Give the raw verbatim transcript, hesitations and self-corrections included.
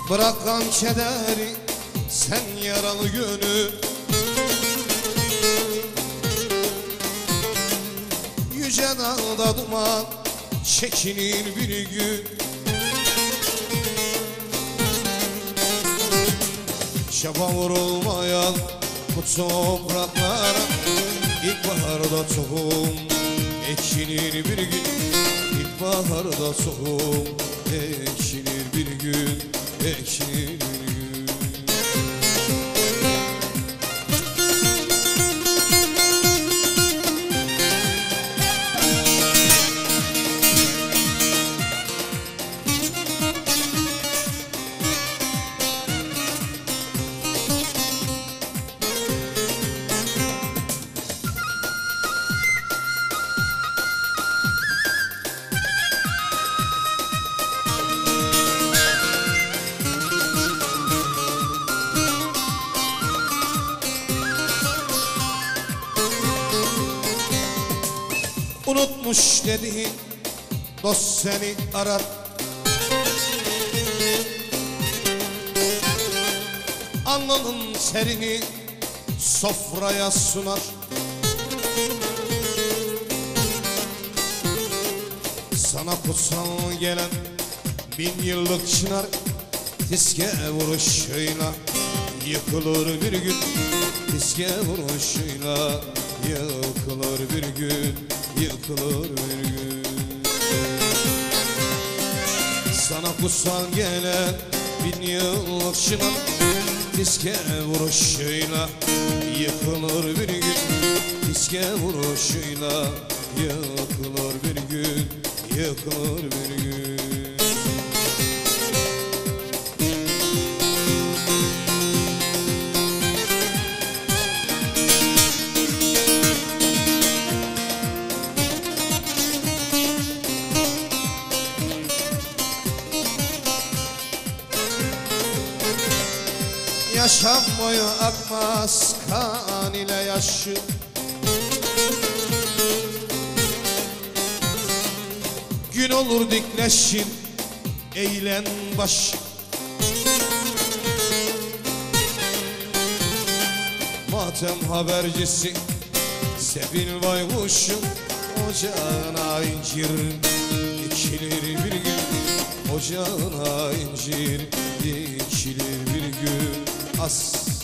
Bırakan kederi sen yaralı gönül. Yüce dağda duman çekilir bir gün. Şafa vurulmayan bu topraklara İlkbaharda tohum ekilir bir gün. İlkbaharda tohum ekilir bir gün, ekilir bir gün. Unutmuş dediğin dost seni arar. Alnının serini sofraya sunar. Sana kutsal gelen bin yıllık çınar tiske vuruşuyla yıkılır bir gün. Tiske vuruşuyla yıkılır bir gün, yıkılır bir gün. Sana kutsal gelen bin yıllık çınar tiske vuruşuyla yıkılır bir gün. Tiske vuruşuyla yıkılır bir gün, yıkılır bir gün. Yaşam boyu akmaz kan ile yaşı. Gün olur dikleşir eğlen başı. Matem habercisi Sevil baykuşum ocağına incir dikilir bir gün. Ocağına incir dikilir bir gün. As